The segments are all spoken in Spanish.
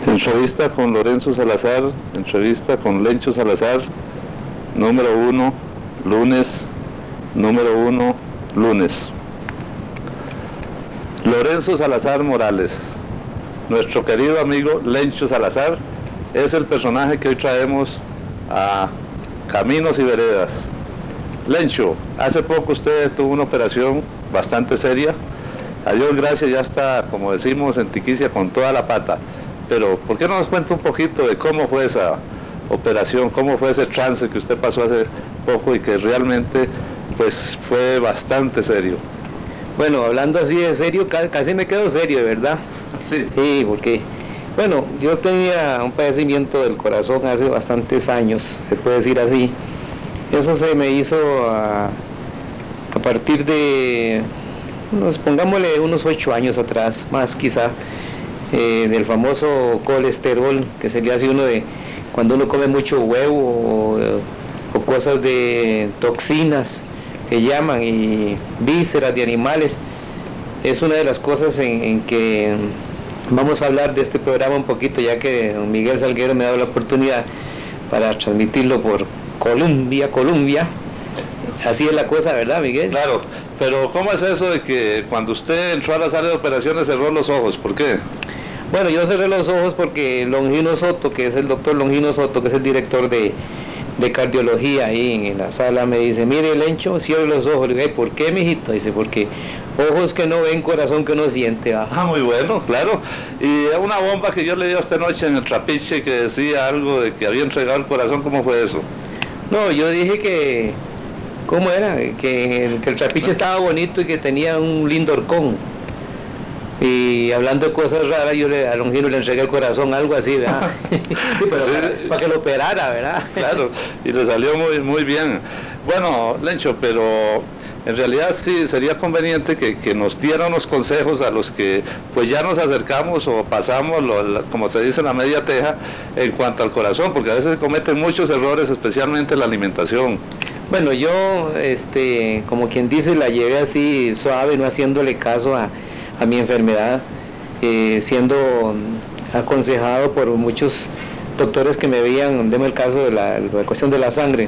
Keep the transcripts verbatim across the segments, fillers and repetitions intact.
Entrevista con Lorenzo Salazar, entrevista con Lencho Salazar, número uno, lunes, número uno, lunes. Lorenzo Salazar Morales, nuestro querido amigo Lencho Salazar, es el personaje que hoy traemos a Caminos y Veredas. Lencho, hace poco usted tuvo una operación bastante seria. A Dios gracias, ya está, como decimos en Tiquicia, con toda la pata. Pero, ¿por qué no nos cuenta un poquito de cómo fue esa operación, cómo fue ese trance que usted pasó hace poco y que realmente, pues, fue bastante serio? Bueno, hablando así de serio, casi me quedo serio, de verdad. Sí. Sí, porque, bueno, yo tenía un padecimiento del corazón hace bastantes años, se puede decir así. Eso se me hizo a, a partir de, unos, pongámosle unos ocho años atrás, más quizá, eh, del famoso colesterol que se le hace uno de cuando uno come mucho huevo o, o cosas de toxinas que llaman, y vísceras de animales. Es una de las cosas en, en que vamos a hablar de este programa un poquito, ya que don Miguel Salguero me ha dado la oportunidad para transmitirlo por Colombia, Colombia. Así es la cosa, ¿verdad, Miguel? Claro, pero ¿cómo es eso de que cuando usted entró a la sala de operaciones cerró los ojos? ¿Por qué? Bueno, yo cerré los ojos porque Longino Soto, que es el doctor Longino Soto, que es el director de, de cardiología ahí en, en la sala, me dice: mire, Lencho, cierre los ojos. Le digo: ¿por qué, mijito? Dice: porque ojos que no ven, corazón que no siente. ¿Ah? Ah, muy bueno, claro. Y una bomba que yo le di esta noche en el trapiche que decía algo de que había entregado el corazón, ¿cómo fue eso? No, yo dije que, ¿cómo era? Que el, que el trapiche estaba bonito y que tenía un lindo horcón. Y hablando de cosas raras, yo le, a Longino le entregué el corazón, algo así, ¿verdad? Sí, pero sí, para, para que lo operara, ¿verdad? Claro, y le salió muy, muy bien. Bueno, Lencho, pero en realidad sí sería conveniente que, que nos diera unos consejos a los que pues ya nos acercamos o pasamos, lo, la, como se dice, la media teja en cuanto al corazón, porque a veces se cometen muchos errores, especialmente en la alimentación. Bueno, yo, este, como quien dice, la llevé así suave, no haciéndole caso a, a mi enfermedad, eh, siendo aconsejado por muchos doctores que me veían, deme el caso de la, la cuestión de la sangre,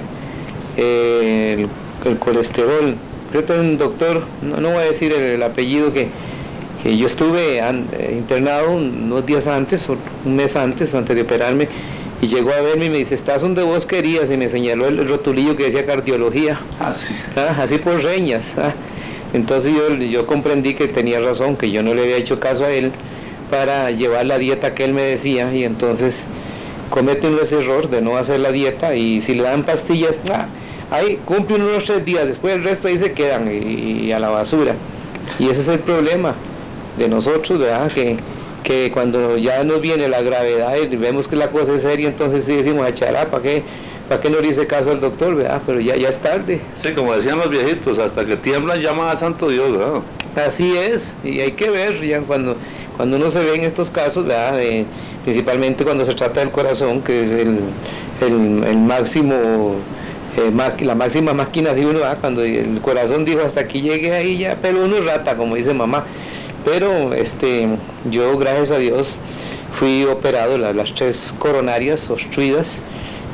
eh, el, el colesterol. Yo tengo un doctor, no, no voy a decir el, el apellido, que, que yo estuve an, eh, internado unos días antes, un mes antes, antes de operarme, y llegó a verme y me dice: estás donde vos querías, y me señaló el rotulillo que decía cardiología. Ah, sí. ¿Ah? Así por reñas. ¿Ah? Entonces yo, yo comprendí que tenía razón, que yo no le había hecho caso a él para llevar la dieta que él me decía, y entonces comete uno ese error de no hacer la dieta, y si le dan pastillas, ah, ahí cumple unos tres días, después el resto ahí se quedan y, y a la basura. Y ese es el problema de nosotros, ¿verdad? Que que cuando ya nos viene la gravedad y vemos que la cosa es seria, entonces sí decimos: achará, ¿para qué? ¿Para qué no le hice caso al doctor, verdad? Pero ya, ya es tarde. Sí, como decían los viejitos, hasta que tiemblan llaman a santo Dios, ¿verdad? Así es, y hay que ver, ya cuando, cuando uno se ve en estos casos, ¿verdad? Eh, principalmente cuando se trata del corazón, que es el, el, el máximo, eh, la máxima máquina de uno, ¿verdad? Cuando el corazón dijo: hasta aquí llegué, ahí ya, pero uno es rata, como dice mamá. Pero este, yo, gracias a Dios, fui operado, las, las tres coronarias obstruidas,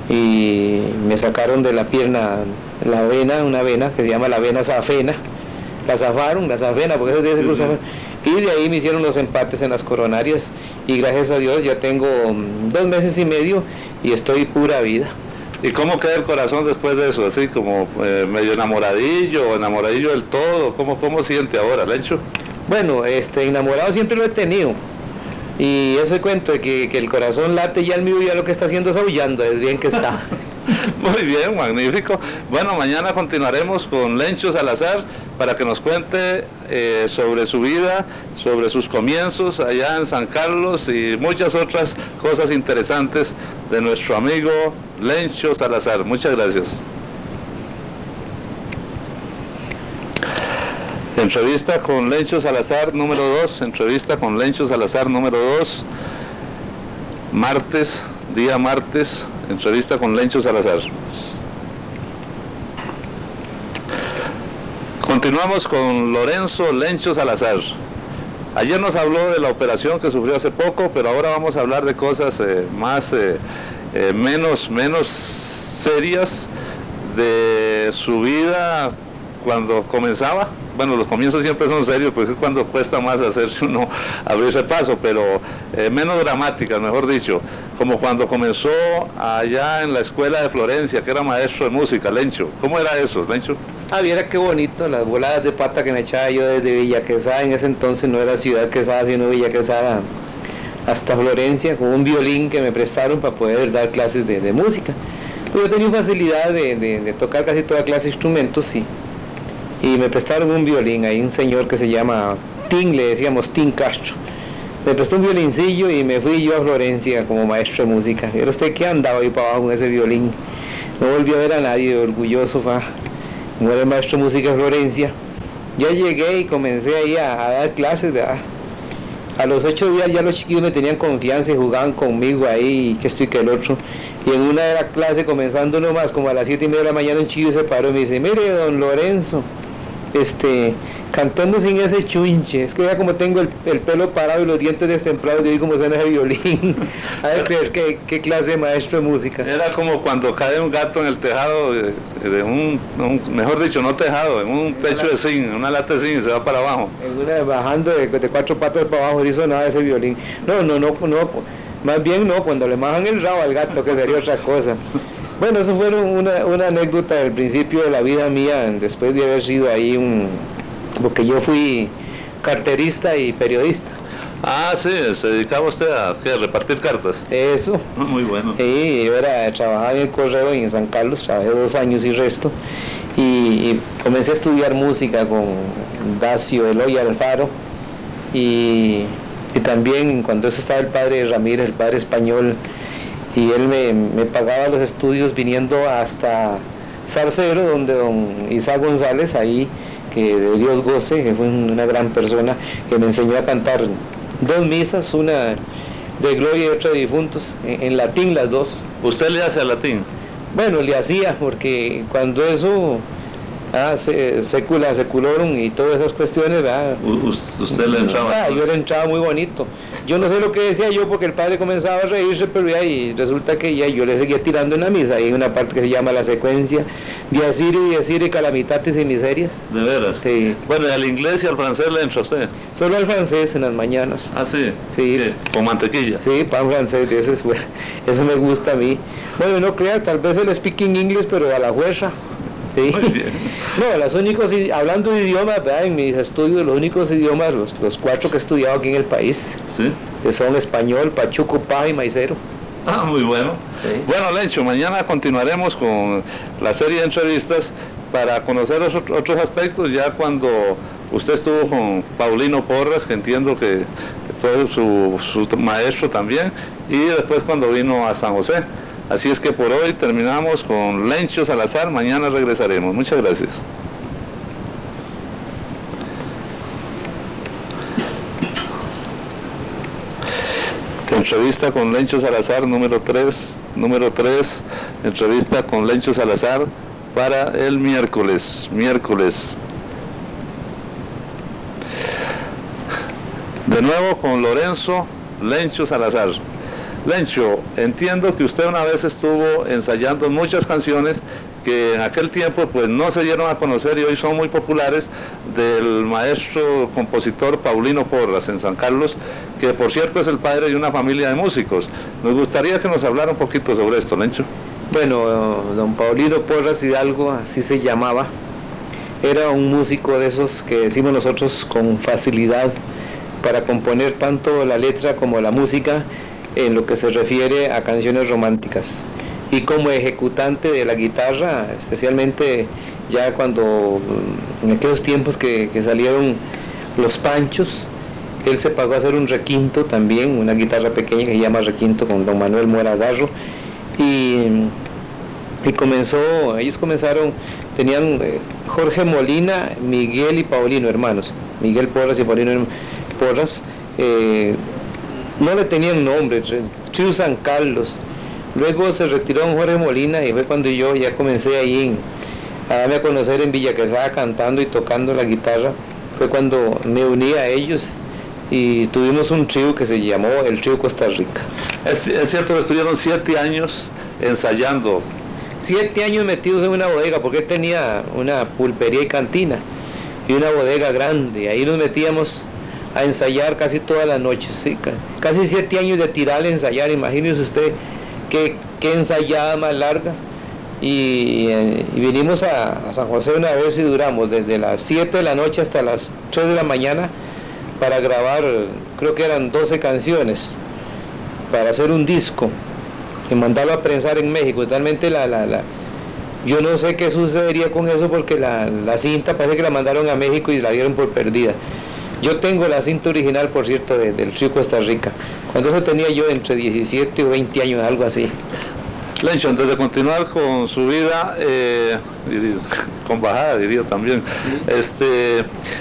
y me sacaron de la pierna la vena, una vena que se llama la vena safena, la zafaron, la safena, porque eso tiene que cruzar, y de ahí me hicieron los empates en las coronarias, y gracias a Dios ya tengo dos meses y medio y estoy pura vida. ¿Y cómo queda el corazón después de eso? Así como eh, medio enamoradillo o enamoradillo del todo. ¿Cómo, cómo siente ahora, Lencho? Bueno, este, enamorado siempre lo he tenido. Y eso cuento de que, que el corazón late, ya el mío ya lo que está haciendo es aullando, es bien que está. Muy bien, magnífico. Bueno, mañana continuaremos con Lencho Salazar para que nos cuente eh, sobre su vida, sobre sus comienzos allá en San Carlos y muchas otras cosas interesantes de nuestro amigo Lencho Salazar. Muchas gracias. Entrevista con Lencho Salazar número dos, entrevista con Lencho Salazar número dos, martes, día martes, entrevista con Lencho Salazar. Continuamos con Lorenzo Lencho Salazar. Ayer nos habló de la operación que sufrió hace poco, pero ahora vamos a hablar de cosas eh, más, eh, eh, menos, menos serias, de su vida cuando comenzaba. Bueno, los comienzos siempre son serios, porque es cuando cuesta más hacerse uno abrirse paso, pero eh, menos dramáticas, mejor dicho, como cuando comenzó allá en la escuela de Florencia, que era maestro de música, Lencho. ¿Cómo era eso, Lencho? Ah, viera qué bonito, las voladas de pata que me echaba yo desde Villa Quesada. En ese entonces no era Ciudad Quesada, sino Villa Quesada, hasta Florencia, con un violín que me prestaron para poder dar clases de, de música. Yo tenía facilidad de, de, de tocar casi toda clase de instrumentos y, y me prestaron un violín. Hay un señor que se llama Tim, le decíamos Tim Castro. Me prestó un violincillo y me fui yo a Florencia como maestro de música. Y ahora usted que andaba ahí para abajo con ese violín. No volví a ver a nadie, orgulloso, fa. Como era el maestro de música de Florencia. Ya llegué y comencé ahí a, a dar clases, ¿verdad? A los ocho días ya los chiquillos me tenían confianza y jugaban conmigo ahí, que esto y que el otro. Y en una de las clases, comenzando nomás, como a las siete y media de la mañana, un chiquillo se paró y me dice: mire, don Lorenzo, este, cantemos sin ese chunche. Es que ya como tengo el, el pelo parado y los dientes destemplados, yo vi como suena ese violín. A ver, creer qué, qué clase de maestro de música. Era como cuando cae un gato en el tejado de, de un, un, mejor dicho, no tejado, en un techo de zinc, una lata de zinc, y se va para abajo. En una, bajando de, de cuatro patas para abajo, y sonaba ese violín. No, no, no, no, más bien no, cuando le majan el rabo al gato, que sería otra cosa. Bueno, eso fue una, una anécdota del principio de la vida mía, después de haber sido ahí un... porque yo fui carterista y periodista. Ah, sí, se dedicaba usted a, ¿qué? A repartir cartas. Eso. Muy bueno. Sí, yo era, trabajaba en el correo en San Carlos, trabajé dos años y resto, y, y comencé a estudiar música con Dacio Eloy Alfaro, y, y también cuando eso estaba el padre Ramírez, el padre español, y él me, me pagaba los estudios viniendo hasta Zarcero, donde don Isaac González, ahí, que de Dios goce, que fue una gran persona, que me enseñó a cantar dos misas, una de gloria y otra de difuntos, en, en latín las dos. ¿Usted le hace al latín? Bueno, le hacía, porque cuando eso, ah, se, secula, seculorum y todas esas cuestiones, ¿verdad? U, ¿Usted le entraba? Ah, yo le entraba muy bonito. Yo no sé lo que decía yo, porque el padre comenzaba a reírse, pero ya, y resulta que ya yo le seguía tirando en la misa. Hay una parte que se llama la secuencia de Asiri y Asiri, calamitatis y miserias. ¿De veras? Sí. Bueno, ¿y al inglés y al francés le entra usted? Solo al francés en las mañanas. Ah, sí. Sí. ¿Qué? ¿Con mantequilla? Sí, pan francés, eso, es, bueno, eso me gusta a mí. Bueno, no crea, tal vez el speaking English, pero a la fuerza. Sí. Muy bien. No, los únicos, hablando de idiomas, ¿verdad? En mis estudios, los únicos idiomas, los, los cuatro que he estudiado aquí en el país, ¿sí? Que son español, pachuco, paja y maicero. Ah, muy bueno. Sí. Bueno, Lencho, mañana continuaremos con la serie de entrevistas para conocer los otros aspectos, ya cuando usted estuvo con Paulino Porras, que entiendo que fue su, su maestro también, y después cuando vino a San José. Así es que por hoy terminamos con Lencho Salazar, mañana regresaremos. Muchas gracias. Entrevista con Lencho Salazar número tres, número tres, entrevista con Lencho Salazar para el miércoles, miércoles. De nuevo con Lorenzo Lencho Salazar. Lencho, entiendo que usted una vez estuvo ensayando muchas canciones que en aquel tiempo pues no se dieron a conocer y hoy son muy populares, del maestro compositor Paulino Porras en San Carlos, que por cierto es el padre de una familia de músicos. Nos gustaría que nos hablara un poquito sobre esto, Lencho. Bueno, don Paulino Porras Hidalgo, así se llamaba, era un músico de esos que decimos nosotros con facilidad para componer tanto la letra como la música en lo que se refiere a canciones románticas, y como ejecutante de la guitarra, especialmente ya cuando en aquellos tiempos que, que salieron los Panchos, él se pagó a hacer un requinto también, una guitarra pequeña que se llama requinto, con don Manuel Mora Garro, y, y comenzó, ellos comenzaron, tenían eh, Jorge Molina, Miguel y Paulino, hermanos, Miguel Porras y Paulino Porras, eh, no le tenían nombre, Trío San Carlos. Luego se retiró don Jorge Molina y fue cuando yo ya comencé ahí en, a darme a conocer en Villa Quesada cantando y tocando la guitarra. Fue cuando me uní a ellos y tuvimos un trío que se llamó el Trío Costa Rica. Es, es cierto que estuvieron siete años ensayando. Siete años metidos en una bodega, porque él tenía una pulpería y cantina, y una bodega grande, y ahí nos metíamos a ensayar casi todas las noches, ¿sí? Casi siete años de tirar a ensayar, imagínese usted qué, qué ensayada más larga. Y, y vinimos a, a San José una vez y duramos desde las siete de la noche hasta las tres de la mañana para grabar, creo que eran doce canciones, para hacer un disco y mandarlo a prensar en México. Totalmente la, la, la, yo no sé qué sucedería con eso, porque la, la cinta parece que la mandaron a México y la dieron por perdida. Yo tengo la cinta original, por cierto, de, del Trío Costa Rica, cuando eso tenía yo entre diecisiete o veinte años, algo así. Lencho, antes de continuar con su vida, eh, con bajada diría también, sí. este,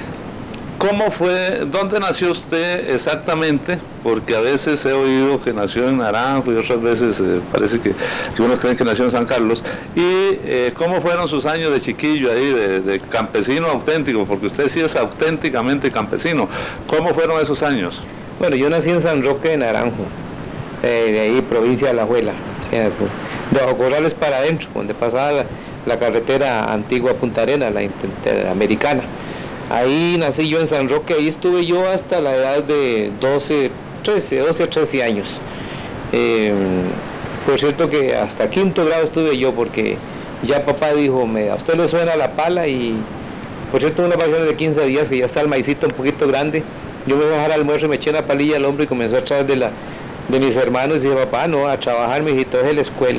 ¿cómo fue, dónde nació usted exactamente? Porque a veces he oído que nació en Naranjo y otras veces eh, parece que, que unos creen que nació en San Carlos. ¿Y eh, cómo fueron sus años de chiquillo ahí, de, de campesino auténtico? Porque usted sí es auténticamente campesino. ¿Cómo fueron esos años? Bueno, yo nací en San Roque de Naranjo, eh, de ahí, provincia de Alajuela, o sea, de Bajo Corrales para adentro, donde pasaba la, la carretera antigua Punta Arenas, la interamericana. Ahí nací yo en San Roque, ahí estuve yo hasta la edad de doce, trece, doce a trece años. Eh, por cierto que hasta quinto grado estuve yo, porque ya papá dijo, me, a usted le suena la pala, y por cierto unas vacaciones de quince días que ya está el maicito un poquito grande, yo me voy a bajar al almuerzo, me eché una palilla al hombro y comenzó a traer de la de mis hermanos, y dije, papá, no, a trabajar, mijito, es la escuela.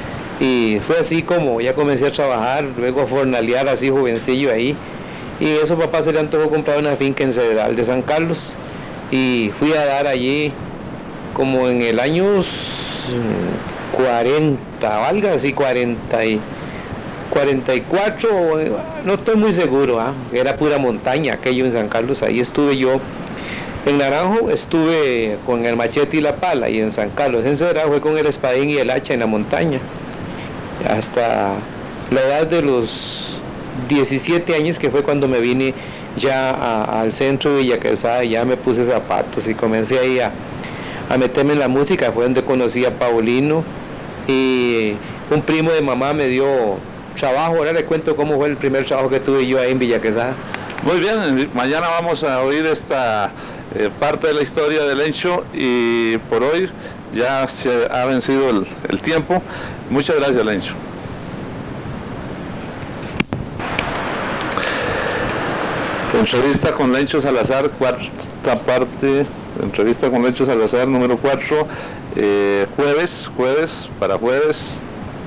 Y fue así como ya comencé a trabajar, luego a fornalear así jovencillo ahí, y eso papá se le antojó comprar una finca en Cedral de San Carlos, y fui a dar allí como en el año cuarenta, valga así, cuarenta y cuarenta y cuatro, no estoy muy seguro, ¿eh? Era pura montaña aquello en San Carlos, ahí estuve yo. En Naranjo estuve con el machete y la pala, y en San Carlos, en Cedral, fue con el espadín y el hacha en la montaña, hasta la edad de los diecisiete años, que fue cuando me vine ya a, al centro de Villa Quesada, ya me puse zapatos y comencé ahí a, a meterme en la música. Fue donde conocí a Paulino, y un primo de mamá me dio trabajo. Ahora le cuento cómo fue el primer trabajo que tuve yo ahí en Villa Quesada. Muy bien, mañana vamos a oír esta eh, parte de la historia de Lencho, y por hoy ya se ha vencido el, el tiempo. Muchas gracias, Lencho. Entrevista con Lencho Salazar, cuarta parte, entrevista con Lencho Salazar número cuatro, eh, jueves, jueves, para jueves.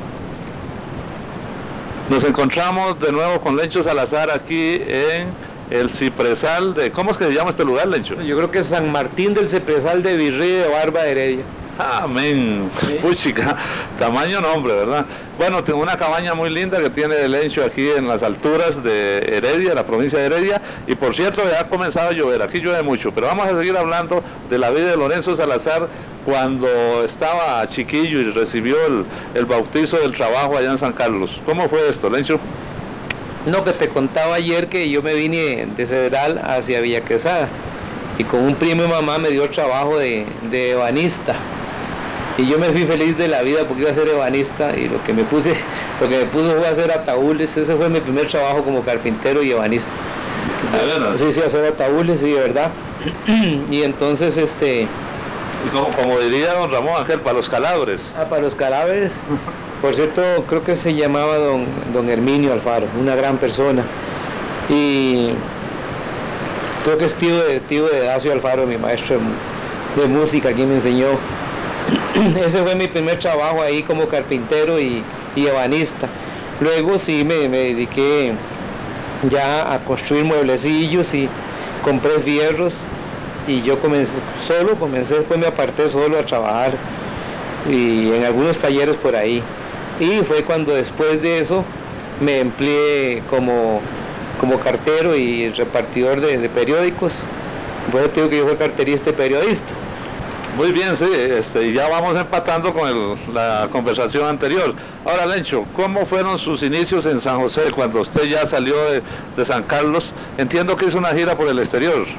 Nos encontramos de nuevo con Lencho Salazar aquí en el Cipresal de... ¿Cómo es que se llama este lugar, Lencho? Yo creo que es San Martín del Cipresal de Virrey de Barba de Heredia. Amén. ¿Sí? Puchica, tamaño nombre, ¿verdad? Bueno, tengo una cabaña muy linda que tiene Lencho aquí en las alturas de Heredia, la provincia de Heredia, y por cierto ya ha comenzado a llover, aquí llueve mucho, pero vamos a seguir hablando de la vida de Lorenzo Salazar cuando estaba chiquillo y recibió el, el bautizo del trabajo allá en San Carlos. ¿Cómo fue esto, Lencho? No, que te contaba ayer que yo me vine de Cedral hacia Villa Quesada, y con un primo y mamá me dio trabajo de, de ebanista. Y yo me fui feliz de la vida porque iba a ser ebanista, y lo que me puse, lo que me puso fue a hacer ataúdes. Ese fue mi primer trabajo como carpintero y ebanista. ¿De verdad? Sí, sí, hacer ataúdes, sí, de verdad. Y entonces, este... Y como, como diría don Ramón Ángel, para los calabres. Ah, para los calabres. Por cierto, creo que se llamaba don, don Herminio Alfaro, una gran persona. Y creo que es tío de, tío de Dacio Alfaro, mi maestro de, de música, quien me enseñó. Ese fue mi primer trabajo ahí como carpintero y, y ebanista. Luego sí me, me dediqué ya a construir mueblecillos y compré fierros, y yo comencé solo, comencé, después me aparté solo a trabajar y en algunos talleres por ahí. Y fue cuando después de eso me empleé como, como cartero y repartidor de, de periódicos. Por eso te digo que yo fui carterista y periodista. Muy bien, sí, este, ya vamos empatando con el, la conversación anterior. Ahora, Lencho, ¿cómo fueron sus inicios en San José cuando usted ya salió de, de San Carlos? Entiendo que hizo una gira por el exterior.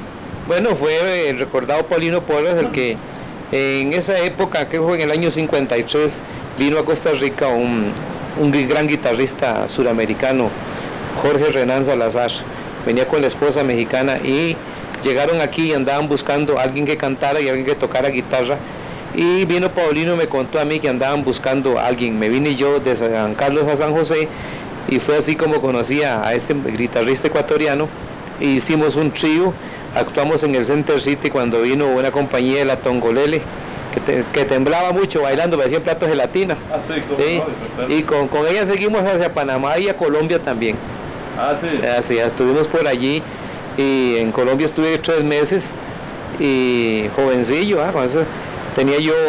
Bueno, fue el recordado Paulino Porras el que en esa época, que fue en el año cincuenta y tres, vino a Costa Rica un, un gran guitarrista suramericano, Jorge Renan Salazar. Venía con la esposa mexicana y llegaron aquí y andaban buscando a alguien que cantara y alguien que tocara guitarra. Y vino Paulino y me contó a mí que andaban buscando a alguien. Me vine yo de San Carlos a San José y fue así como conocí a ese guitarrista ecuatoriano. E hicimos un trío, actuamos en el Center City cuando vino una compañía de la Tongolele que, te, que temblaba mucho bailando, me hacían platos de gelatina. Ah, sí, ¿sí? No, y con, con ella seguimos hacia Panamá y a Colombia también. Ah, sí. Así, estuvimos por allí y en Colombia estuve tres meses y jovencillo, ¿ah? Eso, tenía yo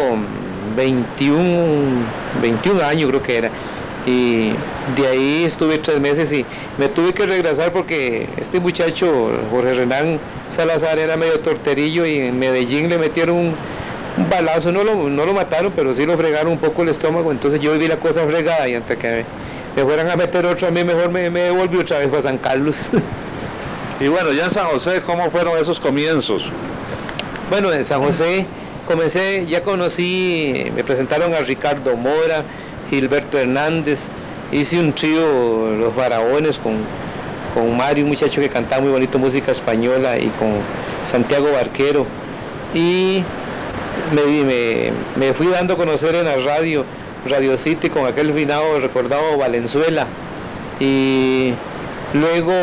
veintiún años creo que era, y de ahí estuve tres meses y me tuve que regresar porque este muchacho Jorge Renan Salazar era medio torterillo y en Medellín le metieron un, un balazo, no lo, no lo mataron pero sí lo fregaron un poco el estómago, entonces yo viví la cosa fregada y antes que me fueran a meter otro a mí mejor me, me devolví otra vez para San Carlos. Y bueno, ya en San José, ¿cómo fueron esos comienzos? Bueno, en San José comencé, ya conocí, me presentaron a Ricardo Mora, Gilberto Hernández, hice un trío, Los Faraones, con, con Mario, un muchacho que cantaba muy bonito música española, y con Santiago Barquero, y me, me, me fui dando a conocer en la radio, Radio City, con aquel finado recordado Valenzuela, y luego,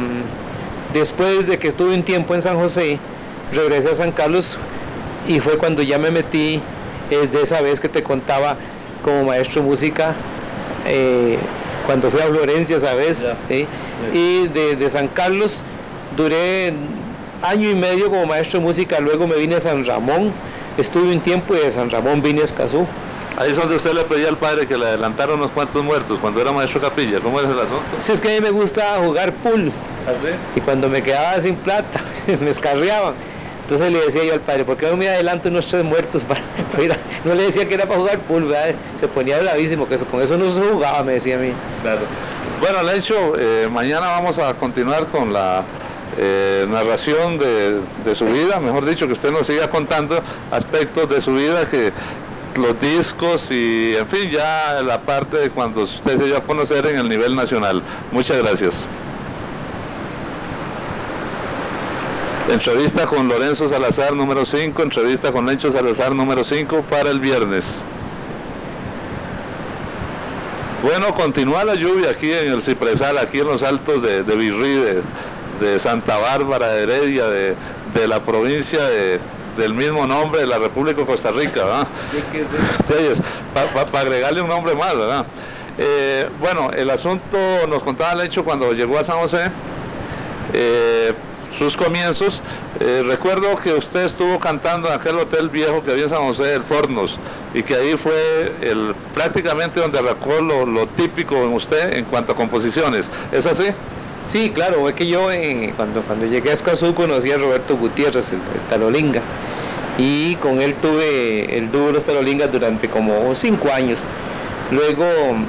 después de que estuve un tiempo en San José, regresé a San Carlos, y fue cuando ya me metí, es de esa vez que te contaba, como maestro de música, eh, cuando fui a Florencia, ¿sabes? Yeah. ¿Sí? Yeah. Y de, de San Carlos duré año y medio como maestro de música, luego me vine a San Ramón, estuve un tiempo y de San Ramón vine a Escazú. Ahí es donde usted le pedía al padre que le adelantara unos cuantos muertos cuando era maestro de capilla. ¿Cómo es el asunto? Sí, es que a mí me gusta jugar pool. ¿Ah, sí? Y cuando me quedaba sin plata, me escarriaban. Entonces le decía yo al padre, ¿por qué no me adelanto unos tres muertos? Para, para ir a... No le decía que era para jugar pool, ¿verdad? Se ponía bravísimo, que eso, con eso no se jugaba, me decía a mí. Claro. Bueno, Lencho, eh, mañana vamos a continuar con la eh, narración de, de su vida, mejor dicho, que usted nos siga contando aspectos de su vida, que los discos y, en fin, ya la parte de cuando usted se dio a conocer en el nivel nacional. Muchas gracias. Entrevista con Lorenzo Salazar número cinco, entrevista con Lencho Salazar número cinco para el viernes. Bueno, continúa la lluvia aquí en el Cipresal, aquí en los altos de, de Virrí, de, de Santa Bárbara, de Heredia, de, de la provincia de, del mismo nombre de la República de Costa Rica, ¿verdad? Sí, es para pa, pa agregarle un nombre más, ¿verdad? Eh, bueno, el asunto nos contaba Lencho cuando llegó a San José, eh, sus comienzos. Eh, recuerdo que usted estuvo cantando en aquel hotel viejo que había en San José, el Fornos, y que ahí fue el, prácticamente donde arrancó lo, lo típico en usted en cuanto a composiciones. ¿Es así? Sí, claro, es que yo eh, cuando, cuando llegué a Escazú conocí a Roberto Gutiérrez, el, el Talolinga, y con él tuve el dúo Los Talolingas durante como cinco años. Luego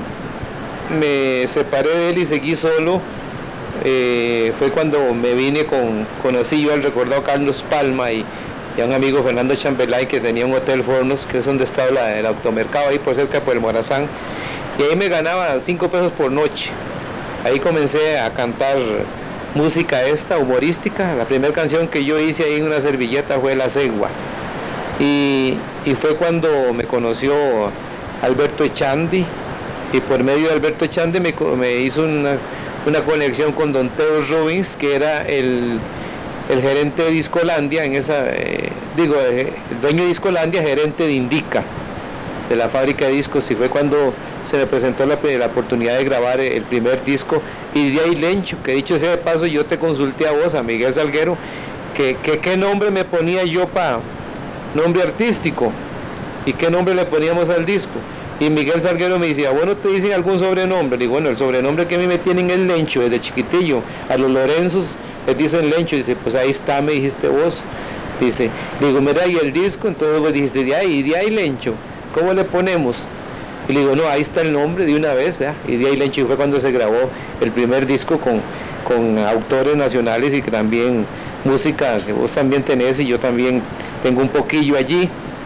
me separé de él y seguí solo. Eh, fue cuando me vine con, conocí yo al recordado Carlos Palma y, y a un amigo Fernando Chambelay, que tenía un hotel Fornos, que es donde estaba la, el automercado ahí por cerca por el Morazán, y ahí me ganaba cinco pesos por noche. Ahí comencé a cantar música esta, humorística. La primera canción que yo hice ahí en una servilleta fue La Cegua, y, y fue cuando me conoció Alberto Echandi, y por medio de Alberto Echandi me, me hizo una una conexión con Don Teo Robbins, que era el, el gerente de Discolandia, en esa, eh, digo, eh, el dueño de Discolandia, gerente de Indica, de la fábrica de discos, y fue cuando se me presentó la, la oportunidad de grabar el primer disco, y de ahí Lencho, que dicho sea de paso, yo te consulté a vos, a Miguel Salguero, que, que qué nombre me ponía yo para nombre artístico, y qué nombre le poníamos al disco. Y Miguel Salguero me decía, bueno, ¿te dicen algún sobrenombre? Le digo, bueno, el sobrenombre que a mí me tienen es Lencho, desde chiquitillo. A los Lorenzos les dicen Lencho. Dice, pues ahí está, me dijiste vos. Dice, le digo, mira, y el disco, entonces vos dijiste, de ahí, de ahí Lencho, ¿cómo le ponemos? Y le digo, no, ahí está el nombre de una vez, ¿verdad? Y de ahí Lencho, fue cuando se grabó el primer disco con, con autores nacionales y que también música que vos también tenés y yo también tengo un poquillo allí,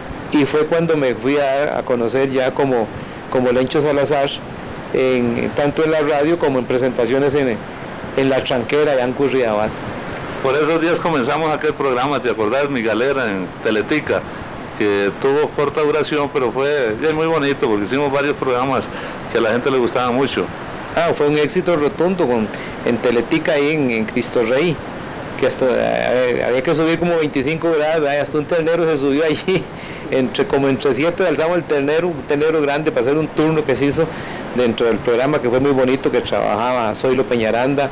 y fue cuando me fui a, a conocer ya como, como Lencho Salazar, en, tanto en la radio como en presentaciones en, en La Tranquera, allá en Curridabat. Por esos días comenzamos aquel programa, ¿te acordás? Mi Galera en Teletica, que tuvo corta duración, pero fue ya muy bonito porque hicimos varios programas que a la gente le gustaba mucho. Ah, fue un éxito rotundo con, en Teletica ahí en, en Cristo Rey, que hasta eh, había que subir como veinticinco grados, hasta un ternero se subió allí, entre, como entre siete alzamos el ternero, un ternero grande para hacer un turno que se hizo dentro del programa, que fue muy bonito, que trabajaba Zoilo Peñaranda,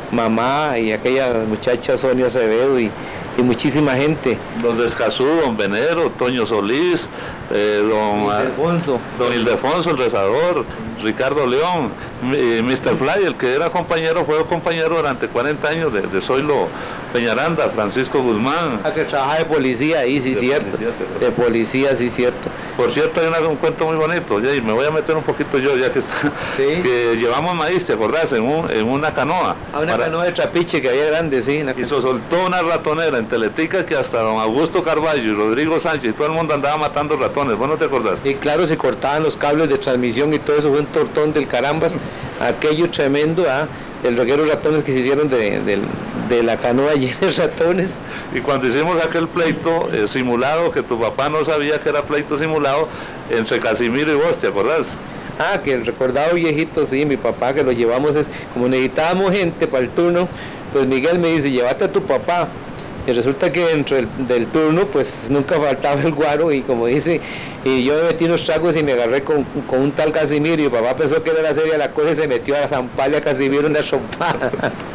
mamá y aquella muchacha Sonia Acevedo y, y muchísima gente. Don Escazú, don Venero, Toño Solís, eh, don Ildefonso, don Ildefonso el rezador, Ricardo León, eh, mister Fly, el que era compañero, fue compañero durante cuarenta años de, de Zoilo Peñaranda, Francisco Guzmán. Ah, que trabaja de policía ahí, sí, de cierto. Policía, de policía, sí, cierto. Por cierto, hay una, un cuento muy bonito, ya, y me voy a meter un poquito yo, ya que está, ¿sí? Que llevamos maíz, ¿te acordás? En, un, en una canoa. Ah, una para, canoa de trapiche que había grande, sí. Y se soltó una ratonera en Teletica que hasta don Augusto Carballo y Rodrigo Sánchez y todo el mundo andaba matando ratones, ¿vos no te acordás? Y claro, se cortaban los cables de transmisión y todo eso, fue un tortón del carambas, aquello tremendo, ¿ah? El reguero de ratones que se hicieron de, de, de la canoa llena de ratones. Y cuando hicimos aquel pleito eh, simulado, que tu papá no sabía que era pleito simulado, entre Casimiro y vos, ¿te acordás? Ah, que el recordado viejito, sí, mi papá, que lo llevamos, es como necesitábamos gente para el turno, pues Miguel me dice, llévate a tu papá. Y resulta que dentro del, del turno, pues nunca faltaba el guaro, y como dice, y yo me metí unos tragos y me agarré con, con un tal Casimiro, y mi papá pensó que era la serie de la cosa y se metió a zamparle a Casimiro una trompada.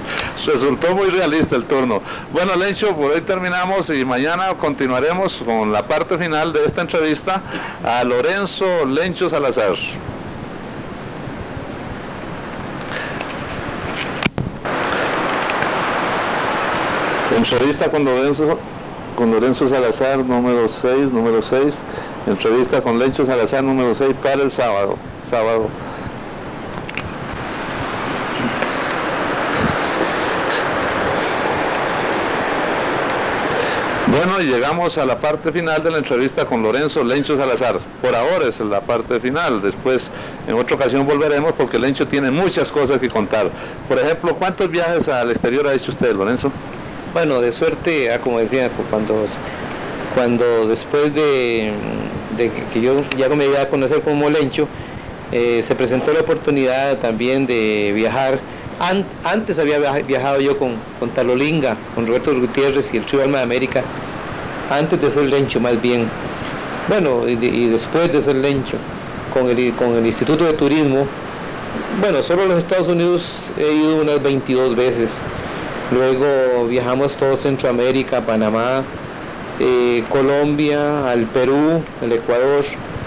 Resultó muy realista el turno. Bueno, Lencho, por hoy terminamos y mañana continuaremos con la parte final de esta entrevista a Lorenzo Lencho Salazar. Entrevista con Lorenzo, con Lorenzo Salazar, número seis, número seis, entrevista con Lencho Salazar, número seis, para el sábado, sábado. Bueno, y llegamos a la parte final de la entrevista con Lorenzo Lencho Salazar. Por ahora es la parte final, después en otra ocasión volveremos porque Lencho tiene muchas cosas que contar. Por ejemplo, ¿cuántos viajes al exterior ha hecho usted, Lorenzo? Bueno, de suerte, como decía, cuando, cuando después de, de que yo ya me iba a conocer como Lencho, eh, se presentó la oportunidad también de viajar. An, antes había viajado yo con, con Talolinga, con Roberto Gutiérrez y el Trío Alma de América, antes de ser Lencho más bien. Bueno, y, de, y después de ser Lencho, con el, con el Instituto de Turismo, bueno, solo a los Estados Unidos he ido unas veintidós veces. Luego viajamos todo Centroamérica, Panamá, eh, Colombia, al Perú, al Ecuador.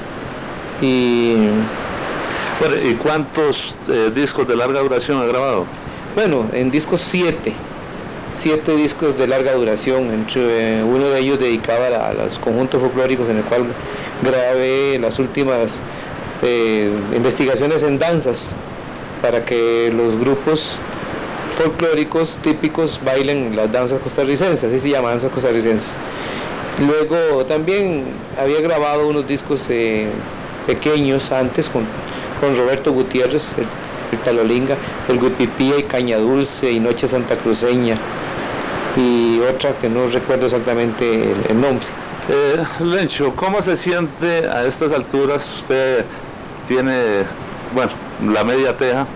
Y, bueno, ¿y cuántos eh, discos de larga duración ha grabado? Bueno, en discos siete, siete discos de larga duración, entre eh, uno de ellos dedicado a, la, a los conjuntos folclóricos, en el cual grabé las últimas eh, investigaciones en danzas para que los grupos folclóricos típicos bailen las danzas costarricenses, así se llaman, danzas costarricenses. Luego también había grabado unos discos eh, pequeños antes con, con Roberto Gutiérrez, el, el Talolinga, el Guipipía y Caña Dulce y Noche Santa Cruceña, y otra que no recuerdo exactamente el, el nombre. Eh, Lencho, ¿cómo se siente a estas alturas? Usted tiene, bueno, la media teja.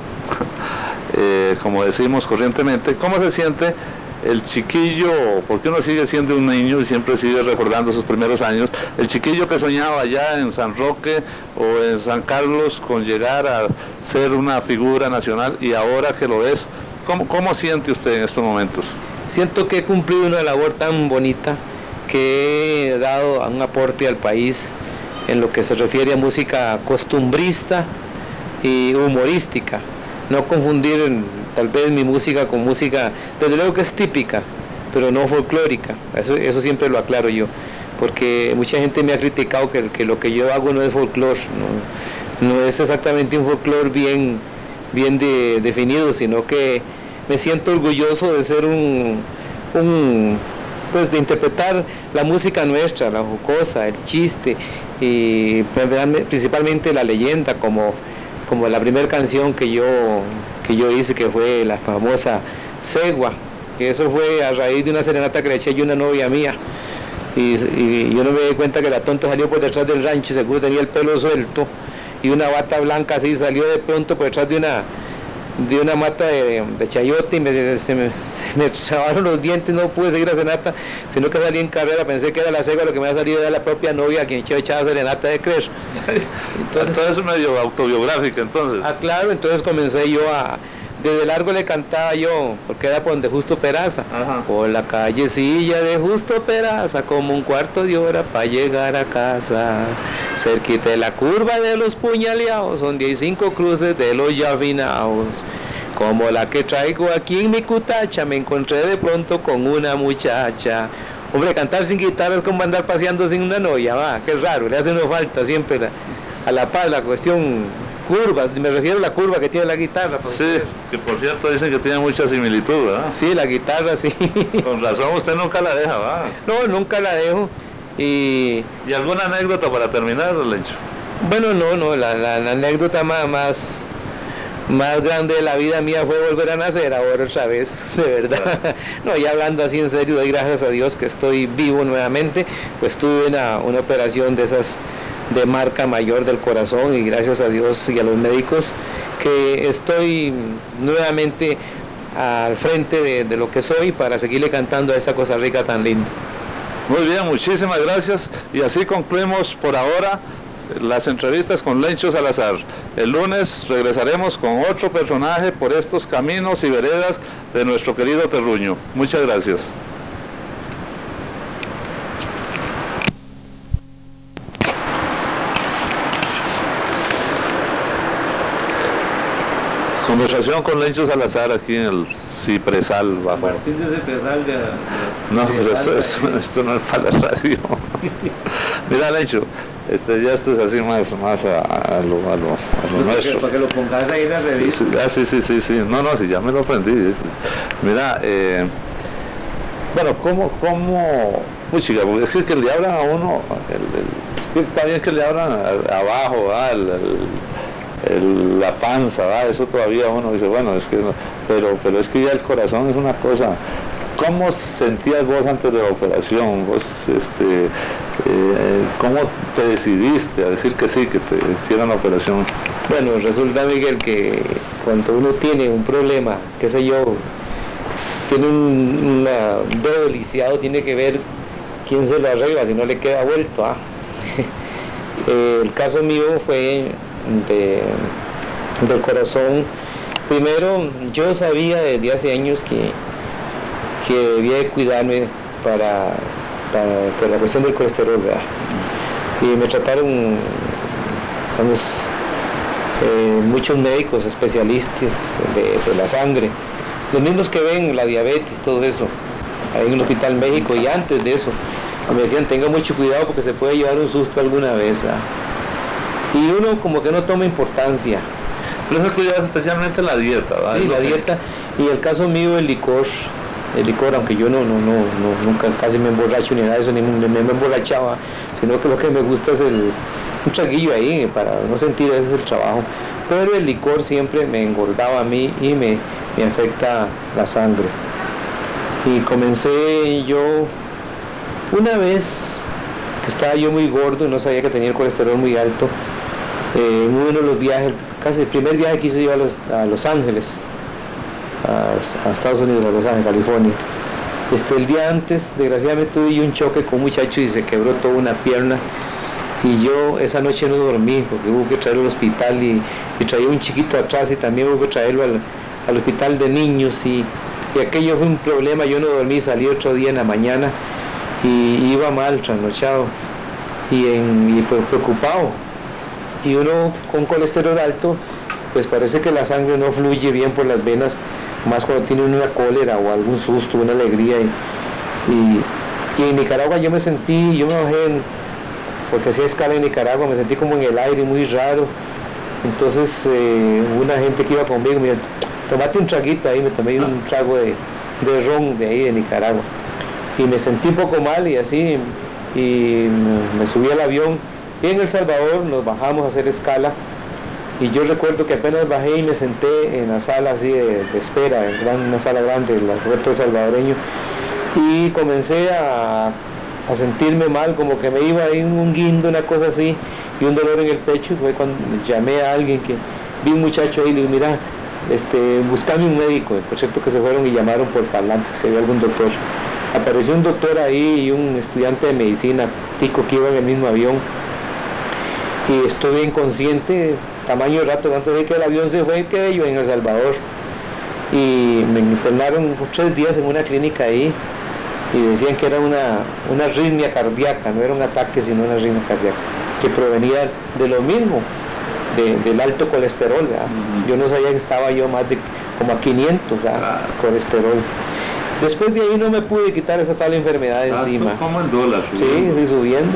Eh, como decimos corrientemente, ¿cómo se siente el chiquillo, porque uno sigue siendo un niño y siempre sigue recordando sus primeros años, el chiquillo que soñaba allá en San Roque o en San Carlos con llegar a ser una figura nacional y ahora que lo es, ¿cómo, cómo siente usted en estos momentos? Siento que he cumplido una labor tan bonita, que he dado un aporte al país en lo que se refiere a música costumbrista y humorística. No confundir en, tal vez mi música con música, desde luego que es típica, pero no folclórica, eso, eso siempre lo aclaro yo, porque mucha gente me ha criticado que, que lo que yo hago no es folclore, no, no es exactamente un folclore bien, bien de, definido, sino que me siento orgulloso de ser un, un pues de interpretar la música nuestra, la jocosa, el chiste y principalmente la leyenda, como, como la primera canción que yo, que yo hice, que fue la famosa Segua, que eso fue a raíz de una serenata que le eché yo a una novia mía. Y, y yo no me di cuenta que la tonta salió por detrás del rancho, seguro tenía el pelo suelto y una bata blanca así, salió de pronto por detrás de una de una mata de, de chayote y me, se, me, se me trabaron los dientes, no pude seguir la serenata, sino que salí en carrera, pensé que era la Segua, lo que me había salido era la propia novia a quien yo echaba serenata de creer. Entonces, entonces es medio autobiográfica entonces. Ah, claro, entonces comencé yo a, desde largo le cantaba yo, porque era por donde Justo Peraza. Ajá. Por la callecilla de Justo Peraza, como un cuarto de hora para llegar a casa. Cerquita de la curva de los puñaleados, donde hay cinco cruces de los ya afinados. Como la que traigo aquí en mi cutacha, me encontré de pronto con una muchacha. Hombre, cantar sin guitarra es como andar paseando sin una novia, va, qué raro, le hace una falta siempre la, a la paz la cuestión curvas, me refiero a la curva que tiene la guitarra. Sí, ser. Que por cierto dicen que tiene mucha similitud, ¿verdad? Sí, la guitarra sí. Con razón usted nunca la deja, ¿va? No, nunca la dejo. Y, ¿Y alguna anécdota para terminar, Lencho? Bueno, no, no, la, la, la anécdota más, más, más grande de la vida mía fue volver a nacer ahora otra vez, de verdad. Claro. No, y hablando así en serio, doy gracias a Dios que estoy vivo nuevamente, pues tuve una, una operación de esas de marca mayor del corazón y gracias a Dios y a los médicos que estoy nuevamente al frente de, de lo que soy para seguirle cantando a esta Costa Rica tan linda. Muy bien, muchísimas gracias y así concluimos por ahora las entrevistas con Lencho Salazar. El lunes regresaremos con otro personaje por estos caminos y veredas de nuestro querido terruño. Muchas gracias. Conversación con Lencho Salazar aquí en el Cipresal bajo. Martín de Cipresal de, de No, pero esto, esto, esto no es para la radio. Mira, Lencho, este, ya esto es así más, más a, a lo, a lo, a lo nuestro. Para que lo pongas ahí en la revista. Sí, sí, ah, sí, sí, sí, sí. No, no, sí, ya me lo aprendí. Mira, eh, bueno, ¿cómo, cómo, uy, chica, porque es que, que le hablan a uno, el, el, es que está bien que le hablan a, abajo, ¿verdad? El, el, El, la panza, ¿va? Eso todavía uno dice, bueno, es que no, pero, pero es que ya el corazón es una cosa. ¿Cómo sentías vos antes de la operación? Vos, este, eh, ¿cómo te decidiste a decir que sí, que te hicieran la operación? Bueno, resulta, Miguel, que cuando uno tiene un problema, qué sé yo, tiene un, una, un dedo lisiado, tiene que ver quién se lo arregla, si no le queda vuelto, ¿ah? eh, el caso mío fue De, del corazón. Primero, yo sabía desde hace años que, que debía de cuidarme para, para, por la cuestión del colesterol, ¿verdad? Y me trataron, vamos, eh, muchos médicos especialistas de, de la sangre, los mismos que ven la diabetes, todo eso, ahí en el Hospital México, y antes de eso, me decían, tenga mucho cuidado porque se puede llevar un susto alguna vez, ¿verdad? Y uno como que no toma importancia. Pero eso cuidado especialmente la dieta, ¿verdad? Sí, la dieta, y el caso mío el licor, el licor, aunque yo no, no, no, no nunca casi me emborracho ni nada de eso, ni me, me, me emborrachaba, sino que lo que me gusta es el, un traguillo ahí, para no sentir ese es el trabajo. Pero el licor siempre me engordaba a mí y me, me afecta la sangre. Y comencé yo, una vez que estaba yo muy gordo y no sabía que tenía el colesterol muy alto, eh, en uno de los viajes, casi el primer viaje que hice yo a Los, a Los Ángeles, a, a Estados Unidos, a Los Ángeles, California. Este, el día antes, desgraciadamente, tuve yo un choque con un muchacho y se quebró toda una pierna. Y yo esa noche no dormí porque hubo que traerlo al hospital y, y traía un chiquito atrás y también hubo que traerlo al, al hospital de niños. Y, y aquello fue un problema, yo no dormí, salí otro día en la mañana y, y iba mal, trasnochado y, en, y pues, preocupado. Y uno con colesterol alto, pues parece que la sangre no fluye bien por las venas, más cuando tiene una cólera o algún susto, una alegría. Y, y, y en Nicaragua yo me sentí, yo me bajé, en, porque hacía escala en Nicaragua, me sentí como en el aire, muy raro. Entonces eh, una gente que iba conmigo me dijo, tomate un traguito ahí, me tomé un trago de, de ron de ahí de Nicaragua. Y me sentí un poco mal y así, y me subí al avión. Y en El Salvador nos bajamos a hacer escala. Y yo recuerdo que apenas bajé y me senté en la sala así de, de espera, en gran, una sala grande, el aeropuerto salvadoreño, y comencé a, a sentirme mal, como que me iba ahí un guindo, una cosa así, y un dolor en el pecho. Y fue cuando llamé a alguien, que vi un muchacho ahí y le dije, mira, este, buscame un médico. Por cierto que se fueron y llamaron por parlante, que se había algún doctor. Apareció un doctor ahí y un estudiante de medicina, tico, que iba en el mismo avión. Y estuve inconsciente, tamaño rato, antes de que el avión se fue, quedé yo en El Salvador. Y me internaron tres días en una clínica ahí, y decían que era una, una arritmia cardíaca, no era un ataque, sino una arritmia cardíaca, que provenía de lo mismo, de, del alto colesterol, ¿verdad? Uh-huh. Yo no sabía que estaba yo más de como a quinientos, ¿verdad? Uh-huh. Colesterol. Después de ahí no me pude quitar esa tal enfermedad de encima. Como el dólar. Subiendo. Sí, sí, subiendo.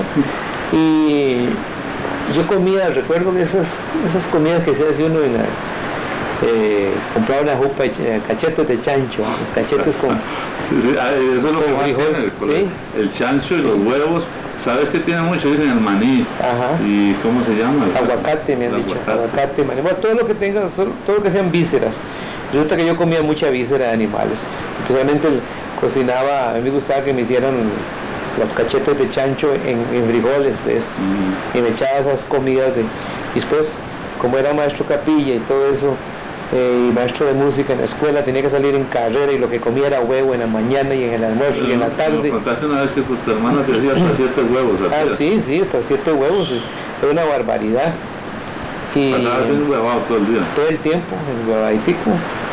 Y yo comía, recuerdo que esas, esas comidas que se hace uno en la, eh, compraba una jupa, cachetes de chancho, los cachetes con, sí, sí, eso es lo que más tiene, ¿sí? El chancho y los huevos, ¿sabes qué tiene mucho? Dicen el maní. Ajá. ¿Y cómo se llama? Aguacate, me han dicho, aguacate, aguacate maní, bueno, todo lo que tenga, todo lo que sean vísceras. Resulta que yo comía mucha víscera de animales, especialmente el, cocinaba, a mí me gustaba que me hicieran las cachetes de chancho en, en frijoles, ¿ves? Mm. Y me echaba esas comidas de, y después, como era maestro capilla y todo eso, eh, y maestro de música en la escuela, tenía que salir en carrera, y lo que comía era huevo en la mañana y en el almuerzo. Pero y en la tarde. Me contaste una vez que tu hermana te hacía hasta siete huevos. Ah, sí, sí, hasta siete huevos, es una barbaridad. Y pasabas en huevado todo el día. Todo el tiempo, en huevaitico.